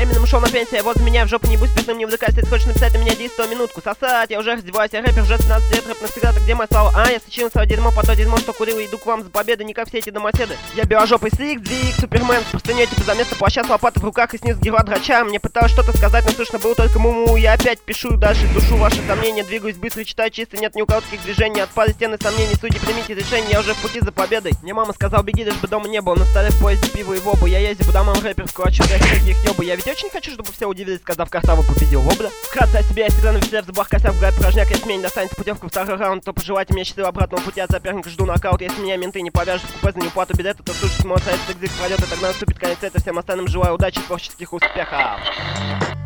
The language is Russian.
Эминем ушел на пенсию, возле меня в жопу не будь спиртным, не вдыкайся, ты хочешь написать на меня 10 минутку. Сосать, я уже раздеваюсь, я рэпер, уже 17 лет, рэп навсегда, так где моя слава? Я сочинил свое дерьмо, по то дерьмо, что курил, и иду к вам за победой, не как все эти домоседы. Я беложопый Сикс, Двиг, Супермен, с простыней типа за место плаща с лопатой в руках и снизу герла драча. Мне пыталось что-то сказать, но слышно было только муму. Я опять пишу дальше, душу ваши сомнения, двигаюсь быстро, читаю чисто, нет ни у кого таких движений. Отпали стены сомнений, судьи, примите решение, я уже в пути за победой. Мне мама сказала, беги, даже бы дома не было, на столе в поезде пиво и вобу. Я езжу по домам рэпер, вкладчу всяких ёбу. Я ведь очень хочу, чтобы все удивились, сказав, Картаву победил вобла. Вкратце о себе, я всегда на веселе в зубах косяк, град порожняк, если мне не достанется путевка в второй раунд, то пожелайте мне счастливого обратного пути от соперника, жду нокаут. Если меня менты не повяжут в купе за неуплату билета, то слушайте мой сайт, экзит пройдет, и тогда наступит конец света. Всем остальным желаю удачи и творческих успехов.